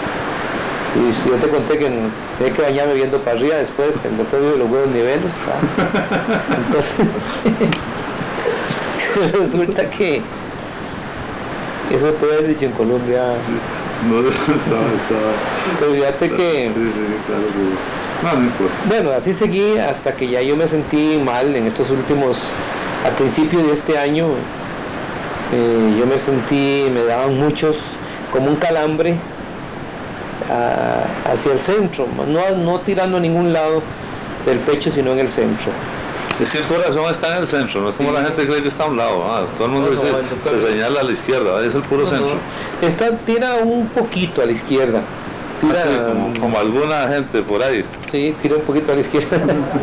Y si yo te conté que tenía que bañarme viendo para arriba después, que el doctor vio los huevos niveles, ¿ah? Entonces resulta que eso se puede haber dicho en Colombia. Sí. No, estaba, estaba. Pero fíjate que. Sí, sí, claro que. No, no importa. Bueno, así seguí hasta que ya yo me sentí mal en estos últimos. Al principio de este año, eh, yo me sentí, me daban muchos, como un calambre a, hacia el centro, no, no tirando a ningún lado del pecho, sino en el centro. Es que el corazón está en el centro, no es como sí. La gente cree que está a un lado, ¿ah? Todo el mundo no, dice, no, se señala a la izquierda, es el puro no, centro. No. Está, tira un poquito a la izquierda. Tira, ah, sí, como, como alguna gente por ahí. Sí, tira un poquito a la izquierda.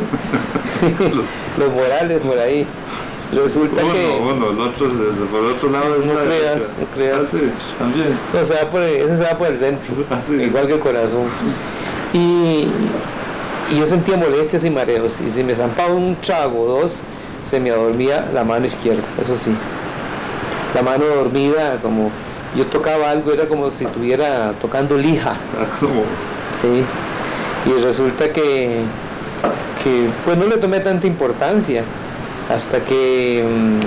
Los Morales por ahí. Resulta uno, que. Uno, el otro, por el otro lado es no una creas, derecha. no creas. Ah, sí, también. No, se va por, ese se va por el centro, ah, sí. igual que el corazón. Y. Y yo sentía molestias y mareos, y si me zampaba un trago o dos, se me adormía la mano izquierda, eso sí. La mano dormida, como yo tocaba algo, era como si estuviera tocando lija. ¿Sí? Y resulta que, que, pues no le tomé tanta importancia, hasta que,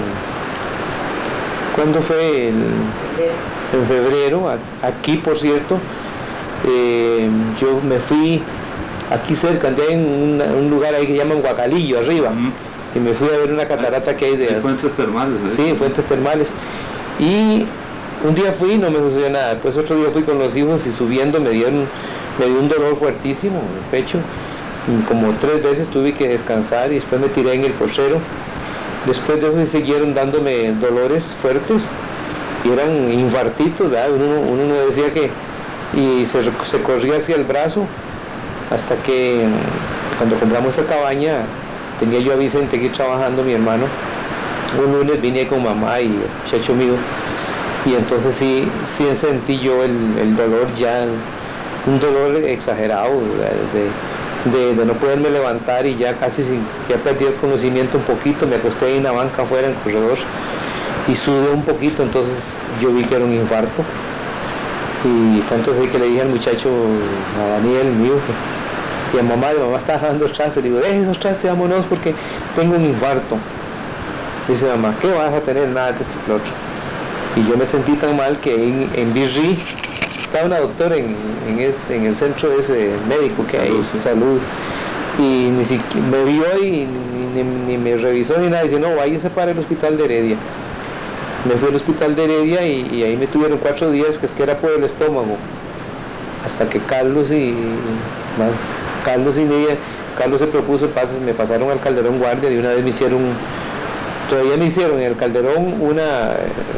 ¿cuándo fue? El, en febrero, aquí por cierto, eh, yo me fui. Aquí cerca, hay un, un lugar ahí que llaman Guacalillo, arriba, uh-huh. Y me fui a ver una catarata que hay de... Hay fuentes termales, ¿eh? Sí, fuentes termales. Y un día fui y no me sucedió nada. Después otro día fui con los hijos y subiendo me dieron, me dio un dolor fuertísimo en el pecho. Y como tres veces tuve que descansar y después me tiré en el cochero. Después de eso siguieron dándome dolores fuertes y eran infartitos, ¿verdad? Uno, uno no decía que... Y se, se corría hacia el brazo. Hasta que cuando compramos esta cabaña, tenía yo a Vicente aquí trabajando, mi hermano. Un lunes vine con mamá y el muchacho mío, y entonces sí, sí sentí yo el, el dolor ya, un dolor exagerado de, de, de no poderme levantar, y ya casi sin, ya perdí el conocimiento un poquito. Me acosté en la banca afuera en el corredor y sudé un poquito, entonces yo vi que era un infarto. Y tanto así que le dije al muchacho, a Daniel, mío, y a mamá, y mamá estaba dando trastes, le digo, deje esos trastes, vámonos porque tengo un infarto. Dice mamá, ¿qué vas a tener? Nada que este otro. Y yo me sentí tan mal que en, en Virri estaba una doctora en, en, ese, en el centro ese médico que hay, sí. Salud, y ni siquiera me vio y ni, ni, ni me revisó ni nada. Dice, no, váyase para el hospital de Heredia. Me fui al hospital de Heredia y, y ahí me tuvieron cuatro días, que es que era por el estómago, hasta que Carlos y más Carlos y Nidia. Carlos se propuso, me pasaron al Calderón Guardia, de una vez me hicieron, todavía me hicieron en el Calderón una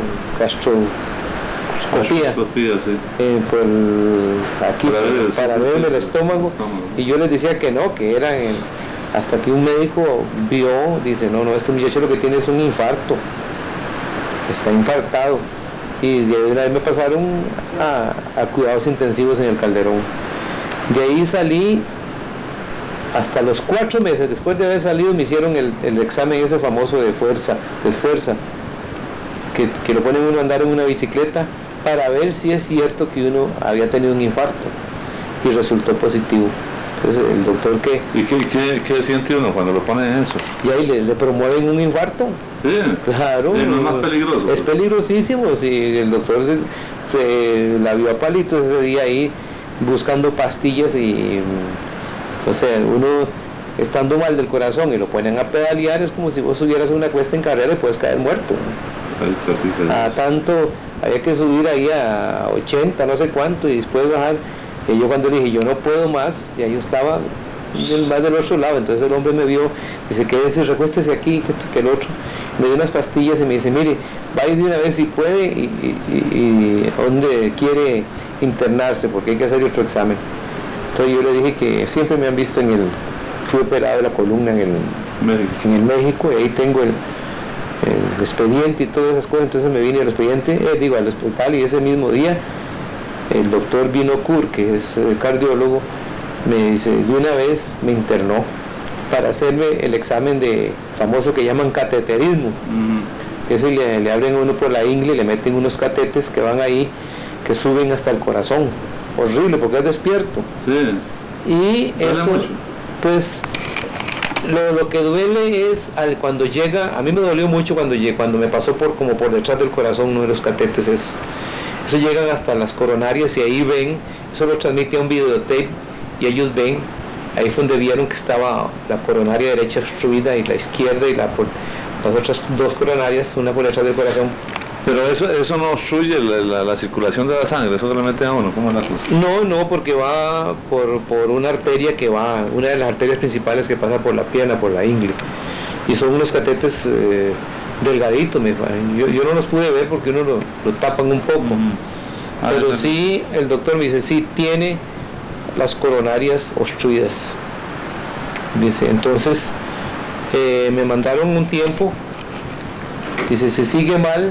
gastroscopía, sí. eh, por aquí, para ver, para ver el estómago, y yo les decía que no, que era en, hasta que un médico vio, dice, no, no, este muchacho lo que tiene es un infarto, está infartado, y de una vez me pasaron a, a cuidados intensivos en el Calderón. De ahí salí. Hasta los cuatro meses después de haber salido me hicieron el, el examen ese famoso de fuerza, de fuerza, que, que lo ponen uno a andar en una bicicleta para ver si es cierto que uno había tenido un infarto, y resultó positivo. Entonces el doctor que... ¿Y qué, qué, qué siente uno cuando lo ponen eso? Y ahí le, le promueven un infarto. Sí, claro. ¿Y no es más peligroso? Es peligrosísimo, si el doctor se, se la vio a palitos ese día ahí buscando pastillas y... O sea, uno estando mal del corazón y lo ponen a pedalear, es como si vos subieras una cuesta en carrera y puedes caer muerto. A tanto, había que subir ahí a ochenta, no sé cuánto, y después bajar. Y yo cuando le dije, yo no puedo más, ya yo estaba más del otro lado. Entonces el hombre me vio, dice, quédese, recuéstese aquí, que esto, que el otro. Me dio unas pastillas y me dice, mire, vaya de una vez si puede y, y, y, y dónde quiere internarse, porque hay que hacer otro examen. Entonces yo le dije que siempre me han visto en el, fui operado de la columna en el México, en el México, y ahí tengo el, el expediente y todas esas cosas. Entonces me vine al expediente, eh, digo al hospital, y ese mismo día el doctor Binocur, que es eh, cardiólogo, me dice, de una vez me internó para hacerme el examen de famoso que llaman cateterismo. Uh-huh. Ese le, le abren a uno por la ingle y le meten unos catetes que van ahí, que suben hasta el corazón. Horrible, porque es despierto. Sí. Y eso, mucho. pues, lo, lo que duele es al, cuando llega, a mí me dolió mucho cuando llegué, cuando me pasó por como por detrás del corazón uno de los catetes, es, eso llegan hasta las coronarias y ahí ven, eso lo transmite a un videotape y ellos ven, ahí fue donde vieron que estaba la coronaria derecha obstruida y la izquierda y la por, las otras dos coronarias, una por detrás del corazón. Pero eso eso no obstruye la, la, la circulación de la sangre, eso que le meten a uno, ¿cómo es la cosa? No, no, porque va por, por una arteria que va, una de las arterias principales que pasa por la pierna, por la ingle. Y son unos catetes eh, delgaditos, me, yo, yo no los pude ver porque uno lo, lo tapan un poco. Mm. Ah, pero sí, el doctor me dice, sí, tiene las coronarias obstruidas. Dice, entonces eh, me mandaron un tiempo, dice, se sigue mal,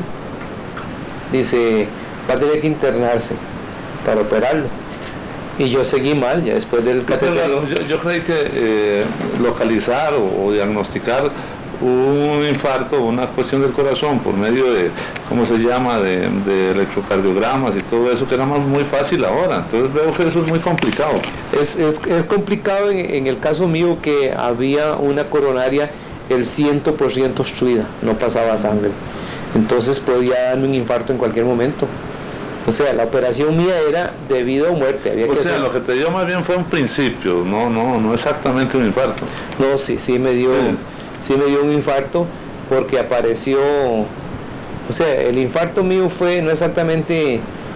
dice, va a tener que internarse para operarlo. Y yo seguí mal, ya después del cateterismo. Yo, yo creí que eh, localizar o, o diagnosticar un infarto, una cuestión del corazón por medio de, ¿cómo se llama?, de, de electrocardiogramas y todo eso, que era muy fácil ahora. Entonces veo que eso es muy complicado. Es, es, es complicado en, en el caso mío, que había una coronaria el cien por ciento obstruida, no pasaba sangre. Entonces podía darme un infarto en cualquier momento. O sea, la operación mía era de vida o muerte. Había o que sea, hacer... lo que te dio más bien fue un principio, no, no, no exactamente un infarto. No, sí, sí me dio, sí. sí me dio un infarto, porque apareció, o sea, el infarto mío fue no exactamente,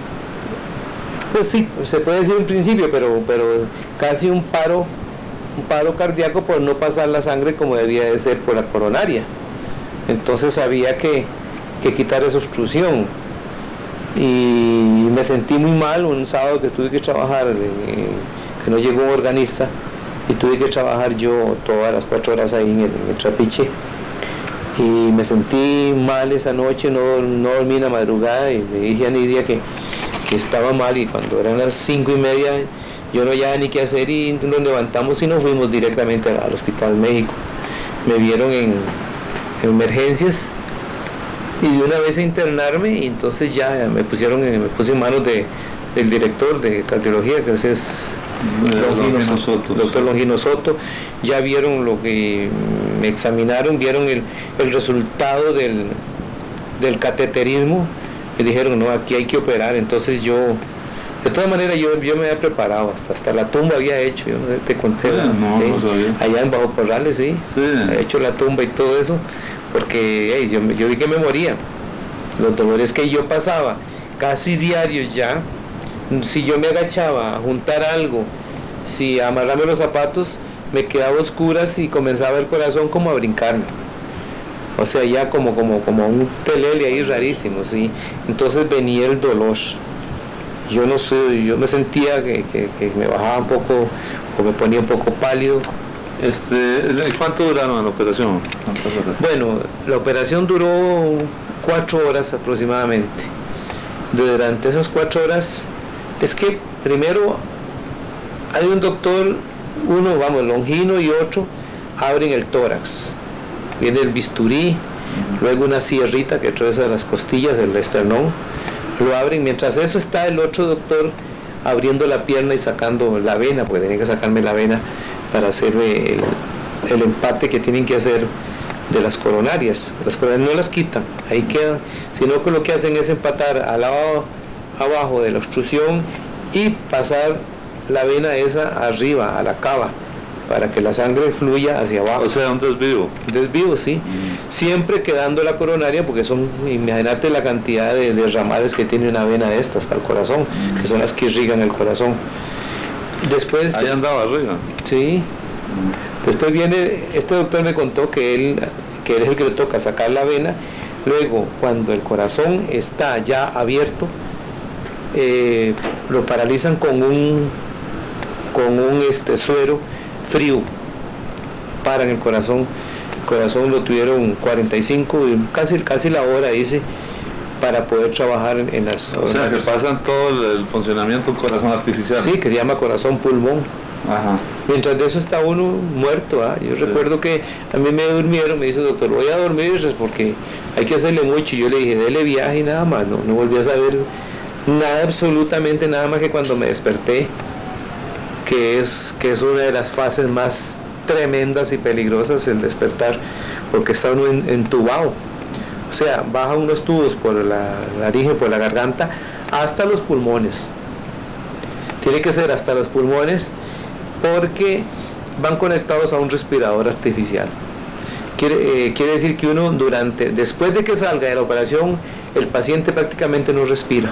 pues sí, se puede decir un principio, pero, pero casi un paro, un paro cardíaco por no pasar la sangre como debía de ser por la coronaria. Entonces había que, que quitar esa obstrucción. Y me sentí muy mal un sábado que tuve que trabajar, eh, que no llegó un organista, y tuve que trabajar yo todas las cuatro horas ahí en el, en el trapiche, y me sentí mal esa noche, no, no dormí en la madrugada, y le dije a Nidia que, que estaba mal, y cuando eran las cinco y media yo no había ni qué hacer, y nos levantamos y nos fuimos directamente al Hospital México. Me vieron en, en emergencias, y de una vez a internarme, y entonces ya me pusieron en, me puse en manos de, del director de cardiología, que es Longino, Longino Soto, doctor Longino Soto. Ya vieron lo que me examinaron, vieron el, el resultado del, del cateterismo, y dijeron, no, aquí hay que operar. Entonces yo, de todas maneras, yo, yo me había preparado, hasta, hasta la tumba había hecho, yo te conté, sí, no, ¿eh? No sabía. Allá en Bajo Corrales, sí, sí. He hecho la tumba y todo eso, porque hey, yo, yo vi que me moría. Los dolores que yo pasaba casi diarios ya, si yo me agachaba a juntar algo, si amarrarme los zapatos me quedaba a oscuras y comenzaba el corazón como a brincarme. O sea, ya como, como, como un telele ahí rarísimo, ¿sí? Entonces venía el dolor. Yo no sé, yo me sentía que, que, que me bajaba un poco, o me ponía un poco pálido. Este, ¿cuánto duraron la operación? Bueno, la operación duró cuatro horas aproximadamente. Durante esas cuatro horas, es que primero hay un doctor, uno, vamos, longino y otro, abren el tórax. Viene el bisturí, luego una sierrita que atraviesa las costillas, el esternón, lo abren. Mientras eso está el otro doctor abriendo la pierna y sacando la vena, porque tienen que sacarme la vena para hacer el, el empate que tienen que hacer de las coronarias. Las coronarias no las quitan, ahí quedan, sino que lo que hacen es empatar al lado abajo de la obstrucción y pasar la vena esa arriba, a la cava, para que la sangre fluya hacia abajo. O sea, un desvío. Un desvío, sí. Mm. Siempre quedando la coronaria, porque son, imagínate la cantidad de, de ramales que tiene una vena de estas para el corazón, mm. que son las que irrigan el corazón. Después... Ahí andaba arriba. Sí. Mm. Después viene, este doctor me contó que él, que él es el que le toca sacar la vena. Luego, cuando el corazón está ya abierto, eh, lo paralizan con un, con un este, suero frío, paran el corazón. El corazón lo tuvieron cuarenta y cinco, casi, casi la hora, dice, para poder trabajar en, en las... O sea, que pasan todo el, el funcionamiento del corazón artificial. Sí, que se llama corazón pulmón. Ajá. Mientras de eso está uno muerto, ¿eh? Yo sí. recuerdo que a mí me durmieron, me dice, doctor, voy a dormir porque hay que hacerle mucho. Y yo le dije, dele viaje y nada más, no, no volví a saber nada, absolutamente nada más que cuando me desperté, que es, que es una de las fases más tremendas y peligrosas, el despertar, porque está uno entubado. O sea, bajan unos tubos por la laringe, por la garganta, hasta los pulmones. Tiene que ser hasta los pulmones, porque van conectados a un respirador artificial. Quiere, eh, quiere decir que uno durante, después de que salga de la operación, el paciente prácticamente no respira.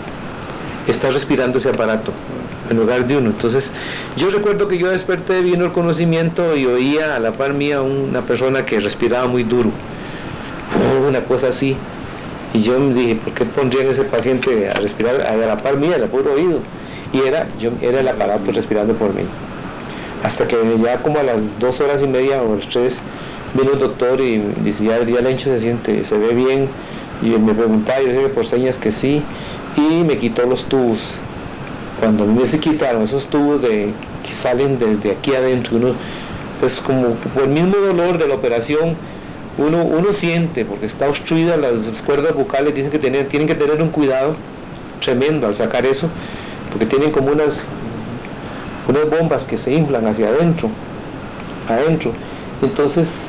Está respirando ese aparato en lugar de uno. Entonces, yo recuerdo que yo desperté, vino el conocimiento y oía a la par mía una persona que respiraba muy duro, una cosa así. Y yo me dije, ¿por qué pondrían ese paciente a respirar a la par mía, al puro oído? Y era, yo, era el aparato respirando por mí. Hasta que ya como a las dos horas y media o las tres vino el doctor y dice, ya, ya Lencho se siente, se ve bien. Y me preguntaba, yo dije por señas que sí, y me quitó los tubos. Cuando a mí me se quitaron esos tubos de, que salen desde aquí adentro, uno, pues como por el mismo dolor de la operación, uno, uno siente, porque está obstruida las, las cuerdas vocales, dicen que tener, tienen que tener un cuidado tremendo al sacar eso, porque tienen como unas, unas bombas que se inflan hacia adentro, adentro. Entonces,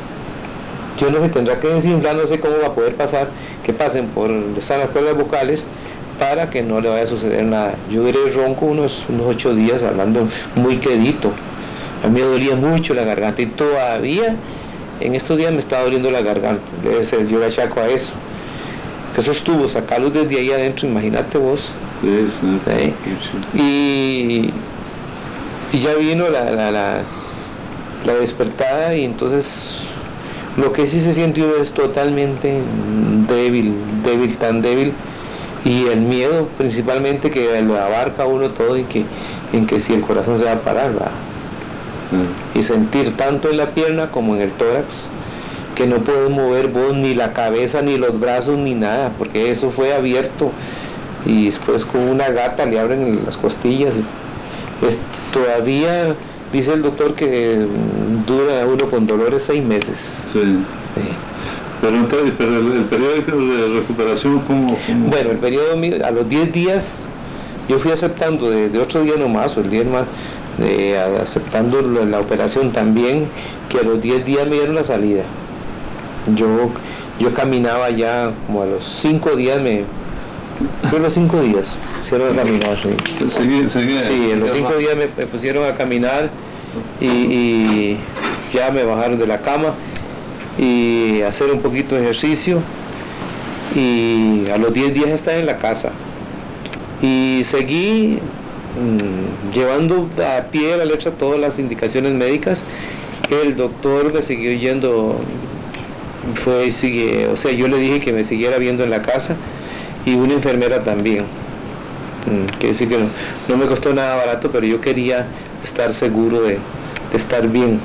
yo no sé, tendrá que desinflar, no sé cómo va a poder pasar, que pasen por donde están las cuerdas vocales, para que no le vaya a suceder nada. Yo duré ronco unos, unos ocho días, hablando muy quedito. A mí me dolía mucho la garganta y todavía en estos días me está doliendo la garganta. Debe ser, yo le achaco a eso. Esos tubos, sacarlos desde ahí adentro, imagínate vos. Sí, sí, ¿Eh? sí. Y, y ya vino la, la, la, la despertada, y entonces lo que sí se sintió es totalmente débil, débil, tan débil. Y el miedo principalmente que lo abarca uno todo, y que en que si el corazón se va a parar, ¿verdad? Mm. Y sentir tanto en la pierna como en el tórax que no puedes mover vos ni la cabeza ni los brazos ni nada, porque eso fue abierto, y después con una gata le abren las costillas. Pues, todavía dice el doctor que dura uno con dolores seis meses. Sí. Sí. Pero, pero el, el periodo de recuperación, ¿cómo, cómo? Bueno, el periodo, a los diez días, yo fui aceptando de, de otro día nomás, o el día más, de, aceptando la, la operación también, que a los diez días me dieron la salida. Yo, yo caminaba ya, como a los cinco días me... Fue los cinco días, pusieron a caminar. Sí, seguí, seguí, sí en los cinco días me, me pusieron a caminar, y, y ya me bajaron de la cama, y hacer un poquito de ejercicio, y a los diez días estaba en la casa, y seguí mmm, llevando a pie de la letra todas las indicaciones médicas. El doctor me siguió yendo, fue sigue, o sea, yo le dije que me siguiera viendo en la casa, y una enfermera también. Mm, que decir que no, no me costó nada barato, pero yo quería estar seguro de, de estar bien.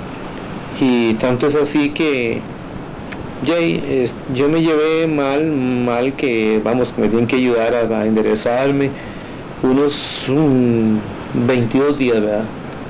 Y tanto es así que ya, eh, yo me llevé mal, mal que, vamos, que me tienen que ayudar a, a enderezarme unos um, veintidós días, ¿verdad?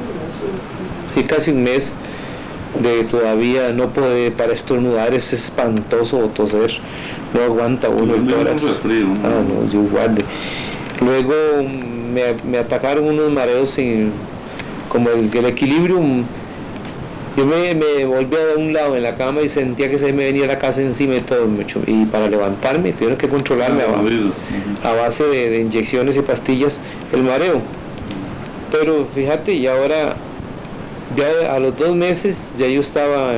Sí, casi un mes de todavía no poder, para estornudar es espantoso, o toser, no aguanta uno el tórax. Ah, no, yo guarde. Luego me, me atacaron unos mareos sin, como el, el equilibrio. Yo me, me volví a un lado en la cama y sentía que se me venía la casa encima y todo mucho. Y para levantarme tuvieron que controlarme a, a base de, de inyecciones y pastillas el mareo. Pero fíjate, y ahora ya a los dos meses ya yo estaba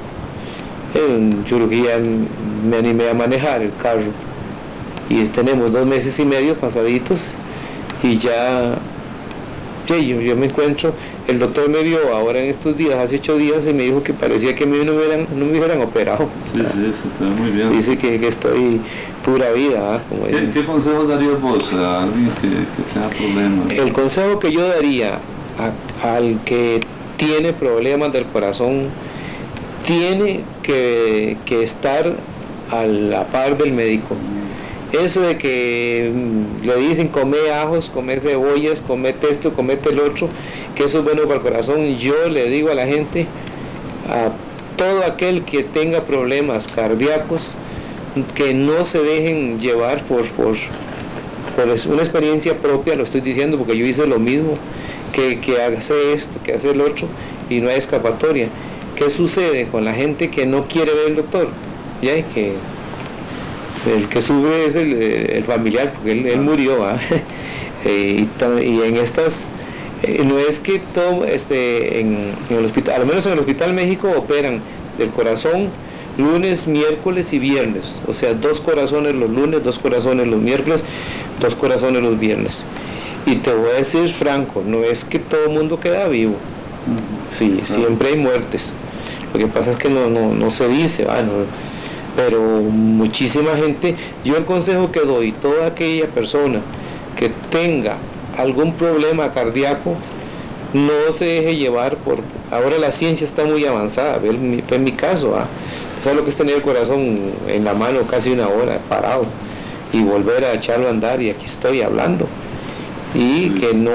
en cirugía, me animé a manejar el carro. Y tenemos dos meses y medio pasaditos y ya, ya yo, yo me encuentro. El doctor me vio ahora en estos días, hace ocho días, y me dijo que parecía que a mí no me hubieran, no me hubieran operado. Sí, sí, eso está muy bien. Dice que, que estoy pura vida. ¿eh? Como ¿Qué, ¿Qué consejo darías vos a alguien que, que tenga problemas? El consejo que yo daría a, al que tiene problemas del corazón, tiene que, que estar a la par del médico. Eso de que mmm, le dicen come ajos, come cebollas, comete esto, comete el otro, que eso es bueno para el corazón, yo le digo a la gente, a todo aquel que tenga problemas cardíacos, que no se dejen llevar por, por, por una experiencia propia, lo estoy diciendo porque yo hice lo mismo, que, que hace esto, que hace el otro, y no hay escapatoria. ¿Qué sucede con la gente que no quiere ver al doctor? ¿Ya? Que el que sube es el, el familiar, porque él, él murió, ¿eh? y, y en estas, eh, no es que todo, este, en, en el hospital, al menos en el Hospital México operan del corazón lunes, miércoles y viernes, o sea, dos corazones los lunes, dos corazones los miércoles, dos corazones los viernes. Y te voy a decir franco, no es que todo el mundo queda vivo, sí, siempre hay muertes. Lo que pasa es que no, no, no se dice, ¿va? No, pero muchísima gente. Yo el consejo que doy, toda aquella persona que tenga algún problema cardíaco, no se deje llevar por, ahora la ciencia está muy avanzada, fue en mi caso, ¿eh? ¿Sabes lo que es tener el corazón en la mano casi una hora parado y volver a echarlo a andar? Y aquí estoy hablando, y que no,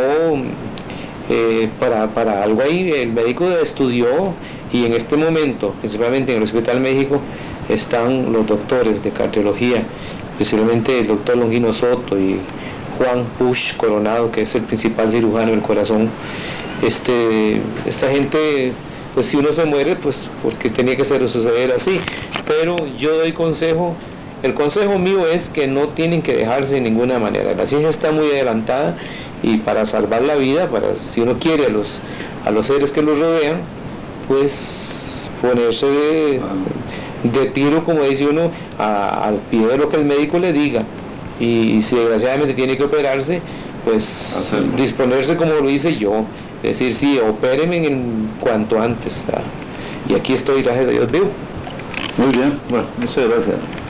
eh, para, para algo ahí el médico estudió, y en este momento, principalmente en el Hospital México, están los doctores de cardiología, especialmente el doctor Longino Soto y Juan Push Coronado, que es el principal cirujano del corazón. Este, esta gente, pues si uno se muere, pues porque tenía que ser, suceder así. Pero yo doy consejo, el consejo mío es que no tienen que dejarse de ninguna manera. La ciencia está muy adelantada, y para salvar la vida, para si uno quiere a los, a los seres que los rodean, pues ponerse de, de tiro, como dice uno, a, al pie de lo que el médico le diga. Y, y si desgraciadamente tiene que operarse, pues hacerlo, disponerse como lo hice yo, decir, sí, opérenme en cuanto antes, ¿verdad? Y aquí estoy, gracias a Dios, vivo. Muy bien, bueno, muchas gracias.